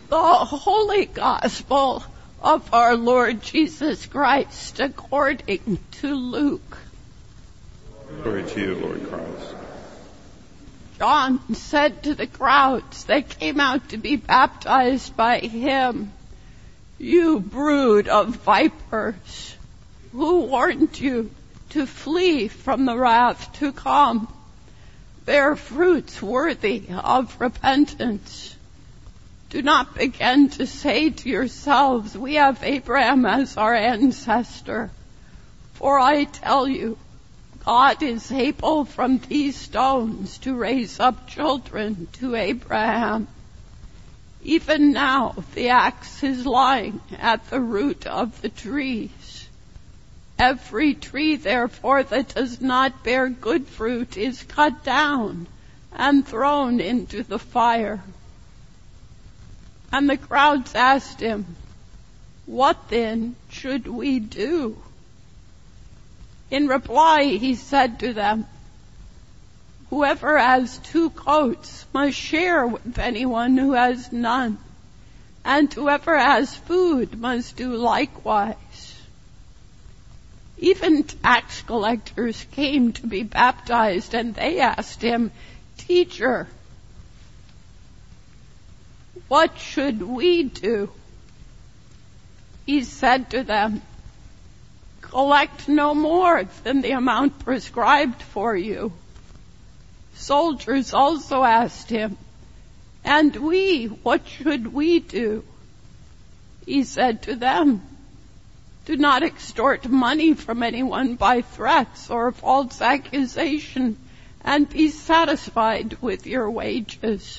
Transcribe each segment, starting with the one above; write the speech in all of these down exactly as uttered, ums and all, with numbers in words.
The Holy Gospel of our Lord Jesus Christ according to Luke. Glory to you, Lord Christ. John said to the crowds that came out to be baptized by him, "You brood of vipers, who warned you to flee from the wrath to come? Bear fruits worthy of repentance. Do not begin to say to yourselves, 'We have Abraham as our ancestor.' For I tell you, God is able from these stones to raise up children to Abraham. Even now the axe is lying at the root of the trees. Every tree, therefore, that does not bear good fruit is cut down and thrown into the fire." And the crowds asked him, "What then should we do?" In reply, he said to them, "Whoever has two coats must share with anyone who has none, and whoever has food must do likewise." Even tax collectors came to be baptized, and they asked him, "Teacher, what should we do?" He said to them, "Collect no more than the amount prescribed for you." Soldiers also asked him, "And we, what should we do?" He said to them, "Do not extort money from anyone by threats or false accusation, and be satisfied with your wages."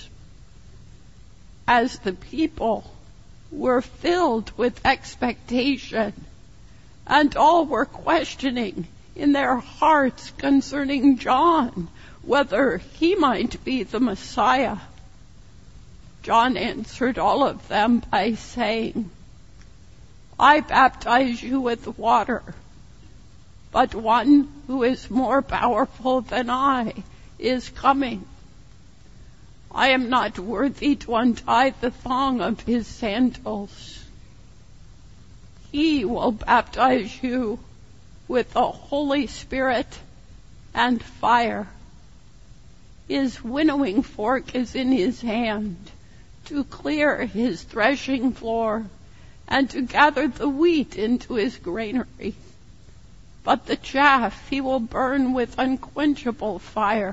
As the people were filled with expectation, and all were questioning in their hearts concerning John, whether he might be the Messiah, John answered all of them by saying, "I baptize you with water, but one who is more powerful than I is coming. I am not worthy to untie the thong of his sandals. He will baptize you with the Holy Spirit and fire. His winnowing fork is in his hand to clear his threshing floor and to gather the wheat into his granary. But the chaff he will burn with unquenchable fire."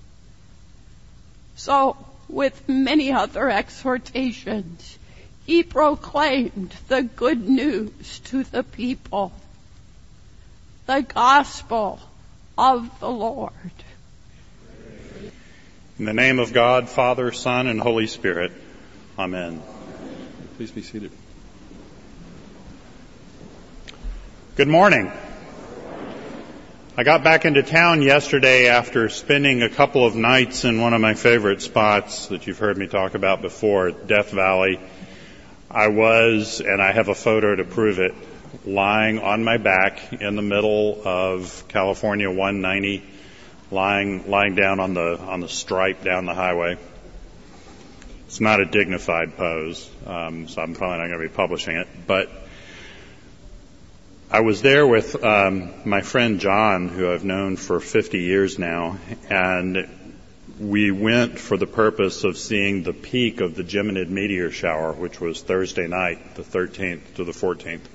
So, with many other exhortations, he proclaimed the good news to the people. The Gospel of the Lord. In the name of God, Father, Son, and Holy Spirit. Amen. Please be seated. Good morning. I got back into town yesterday after spending a couple of nights in one of my favorite spots that you've heard me talk about before, Death Valley. I was, and I have a photo to prove it, lying on my back in the middle of California one ninety, lying lying down on the on the stripe down the highway. It's not a dignified pose, um, so I'm probably not going to be publishing it, but I was there with um, my friend John, who I've known for fifty years now, and we went for the purpose of seeing the peak of the Geminid meteor shower, which was Thursday night, the thirteenth to the fourteenth.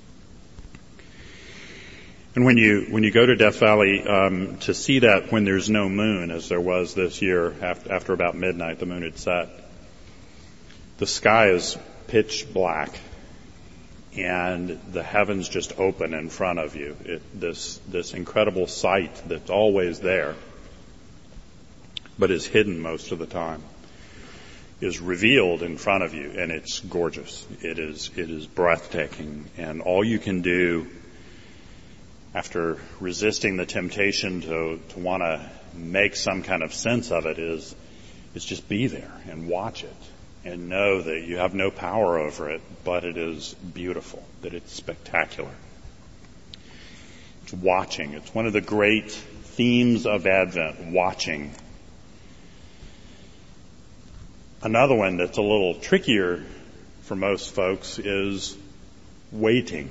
And when you when you go to Death Valley um, to see that when there's no moon, as there was this year after, after about midnight, the moon had set, the sky is pitch black. And the heavens just open in front of you. It, this this incredible sight that's always there, but is hidden most of the time, is revealed in front of you, and it's gorgeous. It is it is breathtaking, and all you can do after resisting the temptation to to want to make some kind of sense of it is is just be there and watch it. And know that you have no power over it, but it is beautiful, that it's spectacular. It's watching. It's one of the great themes of Advent, watching. Another one that's a little trickier for most folks is waiting.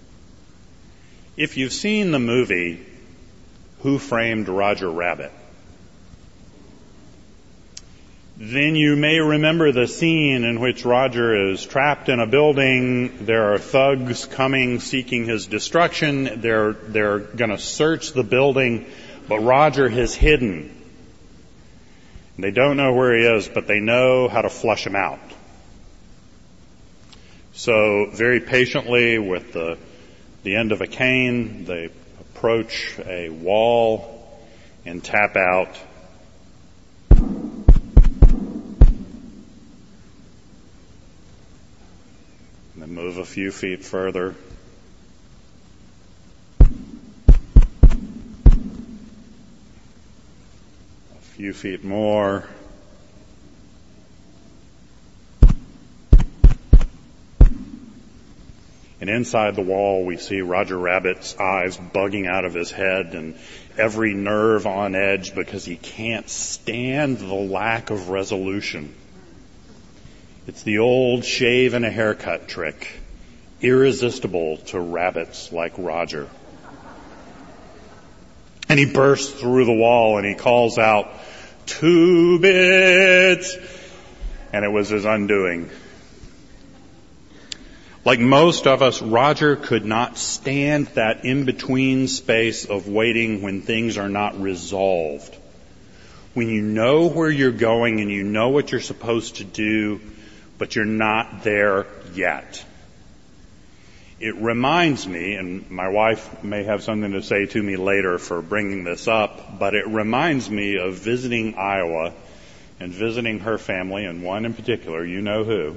If you've seen the movie Who Framed Roger Rabbit, then you may remember the scene in which Roger is trapped in a building. There are thugs coming seeking his destruction. They're, they're going to search the building, but Roger has hidden. They don't know where he is, but they know how to flush him out. So very patiently, with the, the end of a cane, they approach a wall and tap out. And then move a few feet further. A few feet more. And inside the wall, we see Roger Rabbit's eyes bugging out of his head and every nerve on edge because he can't stand the lack of resolution. It's the old shave and a haircut trick, irresistible to rabbits like Roger. And he bursts through the wall and he calls out, "Two bits!" And it was his undoing. Like most of us, Roger could not stand that in-between space of waiting when things are not resolved. When you know where you're going and you know what you're supposed to do, but you're not there yet. It reminds me, and my wife may have something to say to me later for bringing this up, but it reminds me of visiting Iowa and visiting her family, and one in particular, you know who,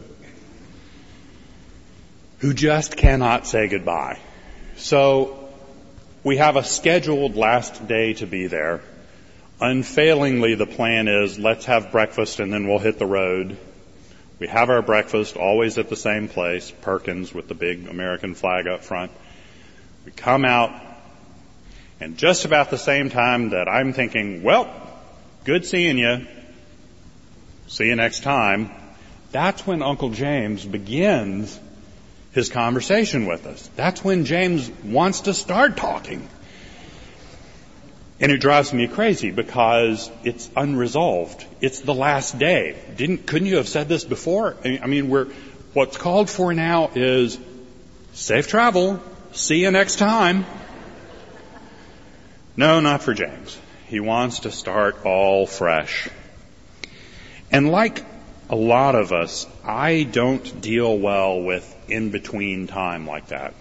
who just cannot say goodbye. So we have a scheduled last day to be there. Unfailingly, the plan is, let's have breakfast and then we'll hit the road. We have our breakfast always at the same place, Perkins with the big American flag up front. We come out, and just about the same time that I'm thinking, well, good seeing you, see you next time, that's when Uncle James begins his conversation with us. That's when James wants to start talking. And it drives me crazy because it's unresolved. It's the last day. Didn't, couldn't you have said this before? I mean, we're, what's called for now is safe travel. See you next time. No, not for James. He wants to start all fresh. And like a lot of us, I don't deal well with in-between time like that.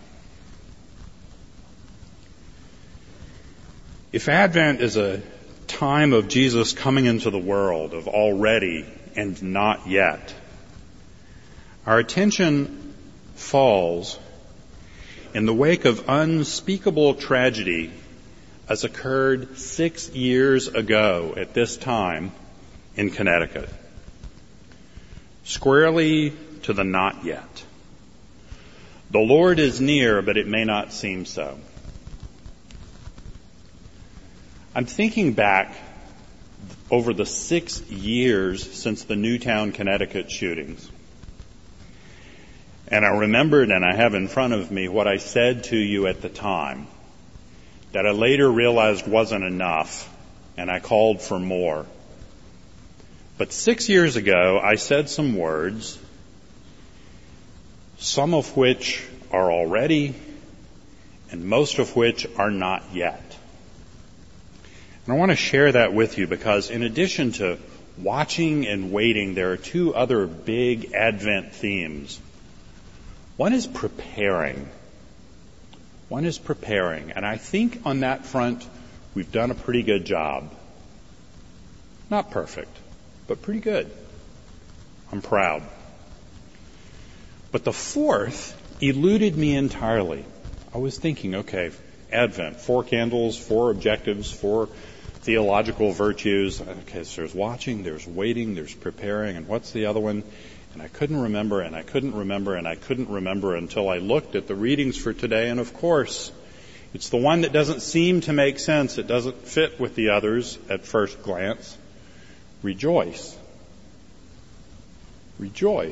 If Advent is a time of Jesus coming into the world, of already and not yet, our attention falls in the wake of unspeakable tragedy as occurred six years ago at this time in Connecticut. Squarely to the not yet. The Lord is near, but it may not seem so. I'm thinking back over the six years since the Newtown, Connecticut shootings. And I remembered, and I have in front of me, what I said to you at the time, that I later realized wasn't enough, and I called for more. But six years ago, I said some words, some of which are already, and most of which are not yet. And I want to share that with you because in addition to watching and waiting, there are two other big Advent themes. One is preparing. One is preparing. And I think on that front, we've done a pretty good job. Not perfect, but pretty good. I'm proud. But the fourth eluded me entirely. I was thinking, okay, Advent, four candles, four objectives, four theological virtues. Okay, so there's watching, there's waiting, there's preparing, and what's the other one? And I couldn't remember, and I couldn't remember, and I couldn't remember until I looked at the readings for today, and of course, it's the one that doesn't seem to make sense. It doesn't fit with the others at first glance. Rejoice. Rejoice.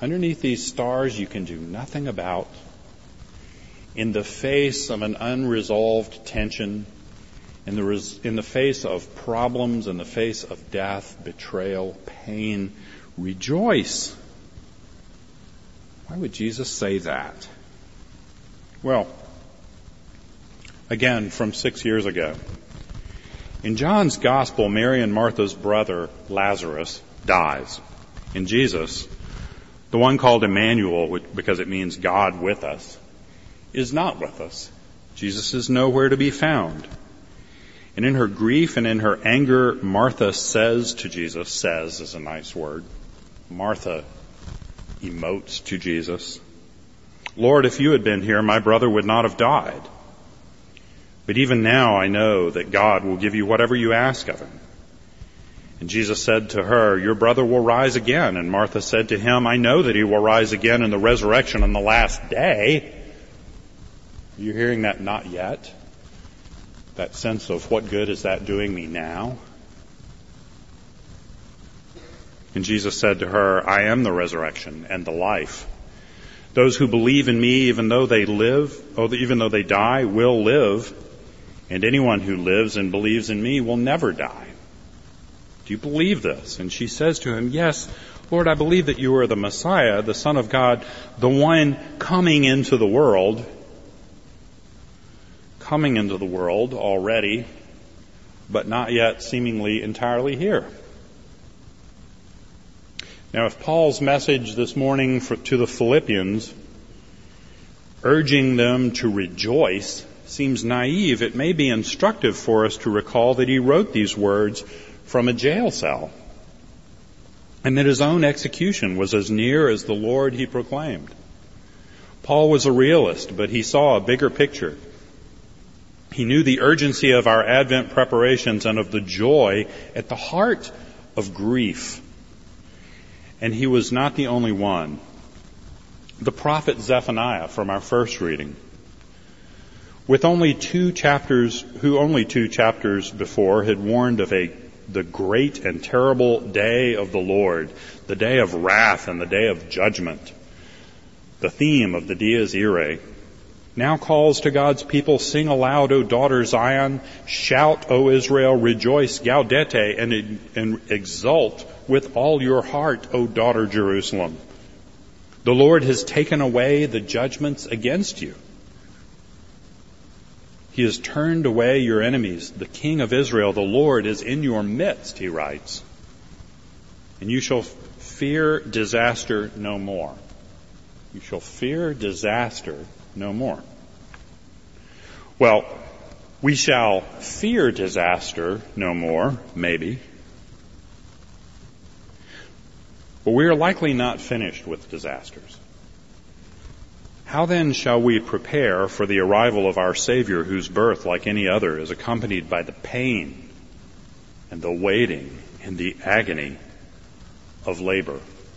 underneath these stars you can do nothing about, in the face of an unresolved tension, in the, res- in the face of problems, in the face of death, betrayal, pain, rejoice. Why would Jesus say that? Well, again, from six years ago. In John's Gospel, Mary and Martha's brother, Lazarus, dies. In Jesus, the one called Emmanuel, because it means God with us, is not with us. Jesus is nowhere to be found. And in her grief and in her anger, Martha says to Jesus, says is a nice word. Martha emotes to Jesus, Lord, if you had been here, my brother would not have died. But even now I know that God will give you whatever you ask of him. And Jesus said to her, your brother will rise again. And Martha said to him, I know that he will rise again in the resurrection on the last day. Are you hearing that not yet? That sense of what good is that doing me now? And Jesus said to her, I am the resurrection and the life. Those who believe in me, even though they live, or even though they die, will live. And anyone who lives and believes in me will never die. Do you believe this? And she says to him, yes, Lord, I believe that you are the Messiah, the Son of God, the one coming into the world. Coming into the world already, but not yet seemingly entirely here. Now, if Paul's message this morning for, to the Philippians, urging them to rejoice, seems naive, it may be instructive for us to recall that he wrote these words from a jail cell, and that his own execution was as near as the Lord he proclaimed. Paul was a realist, but he saw a bigger picture. He knew the urgency of our Advent preparations and of the joy at the heart of grief. And he was not the only one. The prophet Zephaniah from our first reading, with only two chapters, who only two chapters before had warned of a the great and terrible day of the Lord, the day of wrath and the day of judgment, the theme of the Dies Irae, now calls to God's people, sing aloud, O daughter Zion, shout, O Israel, rejoice, gaudete, and, and exult with all your heart, O daughter Jerusalem. The Lord has taken away the judgments against you. He has turned away your enemies. The King of Israel, the Lord, is in your midst, he writes. And you shall fear disaster no more. You shall fear disaster no more. Well, we shall fear disaster no more, maybe. But we are likely not finished with disasters. How then shall we prepare for the arrival of our Savior, whose birth, like any other, is accompanied by the pain and the waiting and the agony of labor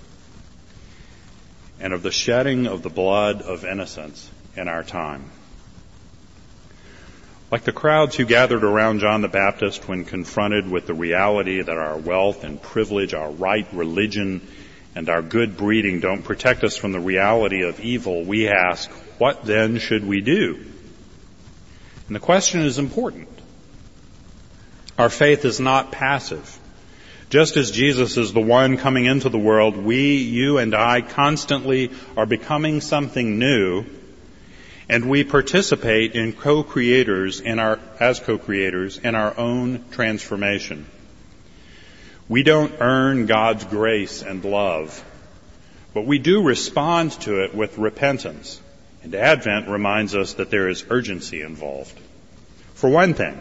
and of the shedding of the blood of innocents in our time? Like the crowds who gathered around John the Baptist when confronted with the reality that our wealth and privilege, our right religion, and our good breeding don't protect us from the reality of evil, we ask, what then should we do? And the question is important. Our faith is not passive. Just as Jesus is the one coming into the world, we, you and I, constantly are becoming something new, and we participate in co-creators in our, as co-creators in our own transformation. We don't earn God's grace and love, but we do respond to it with repentance. And Advent reminds us that there is urgency involved. For one thing,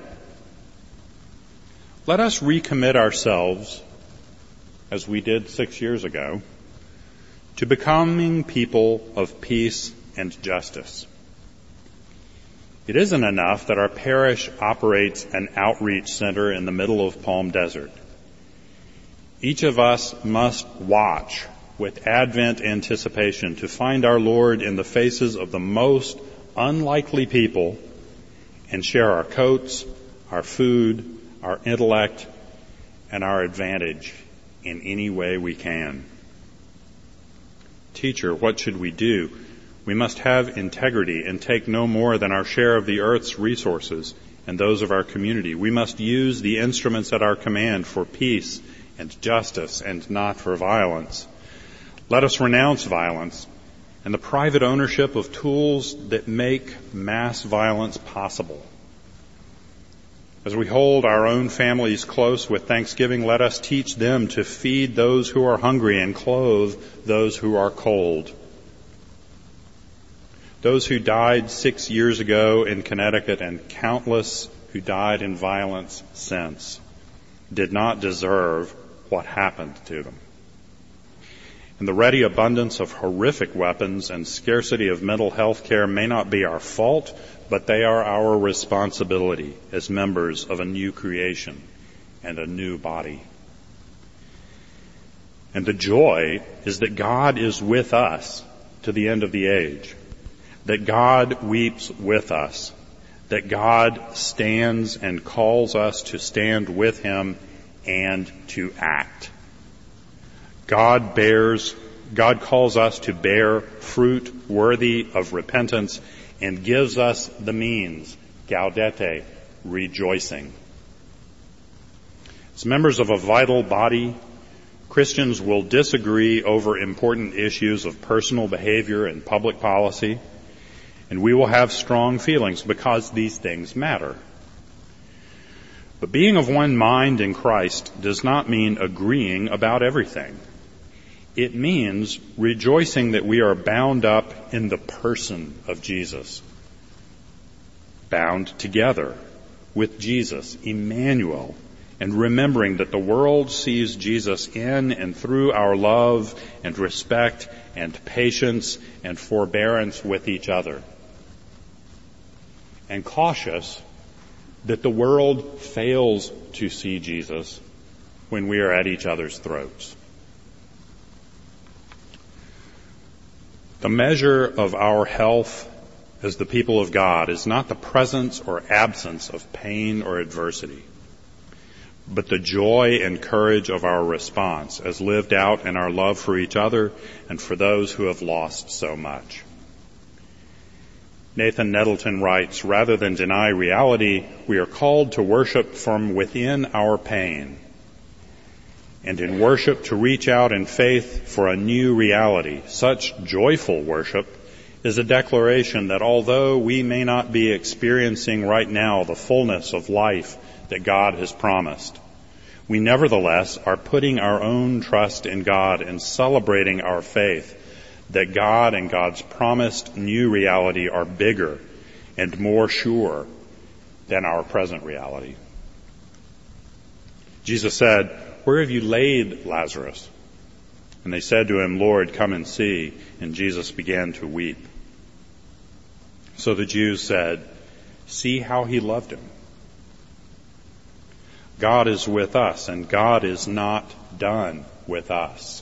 let us recommit ourselves, as we did six years ago, to becoming people of peace and justice. It isn't enough that our parish operates an outreach center in the middle of Palm Desert. Each of us must watch with Advent anticipation to find our Lord in the faces of the most unlikely people and share our coats, our food, our intellect, and our advantage in any way we can. Teacher, what should we do? We must have integrity and take no more than our share of the earth's resources and those of our community. We must use the instruments at our command for peace and justice and not for violence. Let us renounce violence and the private ownership of tools that make mass violence possible. As we hold our own families close with Thanksgiving, let us teach them to feed those who are hungry and clothe those who are cold. Those who died six years ago in Connecticut and countless who died in violence since did not deserve what happened to them. And the ready abundance of horrific weapons and scarcity of mental health care may not be our fault, but they are our responsibility as members of a new creation and a new body. And the joy is that God is with us to the end of the age, that God weeps with us, that God stands and calls us to stand with Him and to act. God bears, God calls us to bear fruit worthy of repentance and gives us the means, gaudete, rejoicing. As members of a vital body, Christians will disagree over important issues of personal behavior and public policy, and we will have strong feelings because these things matter. But being of one mind in Christ does not mean agreeing about everything. It means rejoicing that we are bound up in the person of Jesus, bound together with Jesus, Emmanuel, and remembering that the world sees Jesus in and through our love and respect and patience and forbearance with each other. And cautious that the world fails to see Jesus when we are at each other's throats. The measure of our health as the people of God is not the presence or absence of pain or adversity, but the joy and courage of our response as lived out in our love for each other and for those who have lost so much. Nathan Nettleton writes, rather than deny reality, we are called to worship from within our pain, and in worship to reach out in faith for a new reality. Such joyful worship is a declaration that although we may not be experiencing right now the fullness of life that God has promised, we nevertheless are putting our own trust in God and celebrating our faith that God and God's promised new reality are bigger and more sure than our present reality. Jesus said, "Where have you laid Lazarus?" And they said to him, "Lord, come and see." And Jesus began to weep. So the Jews said, "See how he loved him." God is with us, and God is not done with us.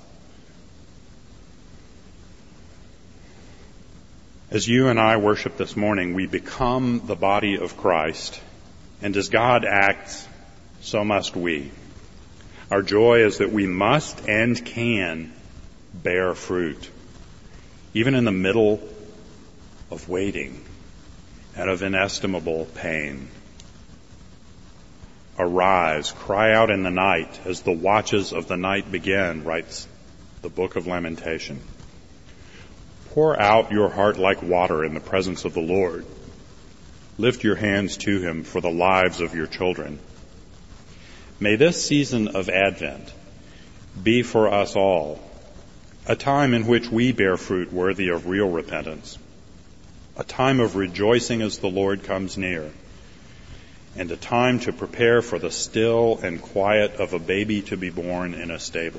As you and I worship this morning, we become the body of Christ, and as God acts, so must we. Our joy is that we must and can bear fruit, even in the middle of waiting and of inestimable pain. Arise, cry out in the night as the watches of the night begin, writes the book of Lamentation. Pour out your heart like water in the presence of the Lord. Lift your hands to him for the lives of your children. May this season of Advent be for us all a time in which we bear fruit worthy of real repentance, a time of rejoicing as the Lord comes near, and a time to prepare for the still and quiet of a baby to be born in a stable.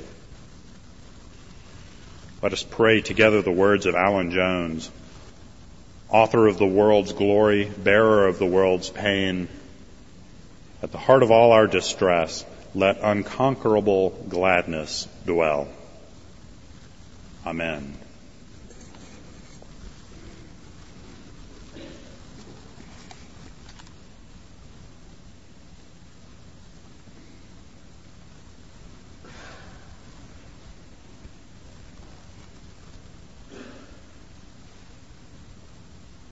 Let us pray together the words of Alan Jones, author of The World's Glory, bearer of the world's pain. At the heart of all our distress, let unconquerable gladness dwell. Amen.